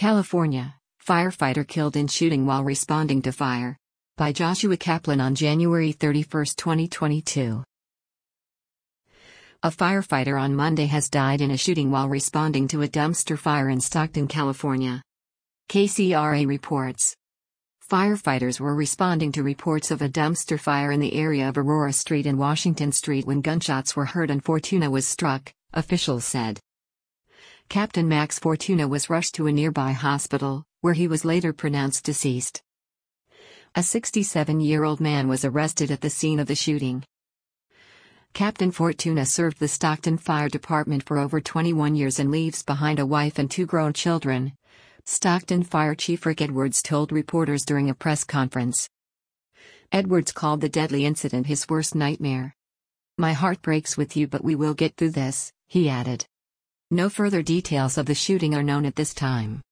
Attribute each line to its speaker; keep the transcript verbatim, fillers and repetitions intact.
Speaker 1: California, firefighter killed in shooting while responding to fire. By Joshua Kaplan on January thirty-first, twenty twenty-two. A firefighter on Monday has died in a shooting while responding to a dumpster fire in Stockton, California. K C R A reports. Firefighters were responding to reports of a dumpster fire in the area of Aurora Street and Washington Street when gunshots were heard and Fortuna was struck, officials said. Captain Max Fortuna was rushed to a nearby hospital, where he was later pronounced deceased. A sixty-seven-year-old man was arrested at the scene of the shooting. Captain Fortuna served the Stockton Fire Department for over twenty-one years and leaves behind a wife and two grown children, Stockton Fire Chief Rick Edwards told reporters during a press conference. Edwards called the deadly incident his worst nightmare. "My heart breaks with you, but we will get through this," he added. No further details of the shooting are known at this time.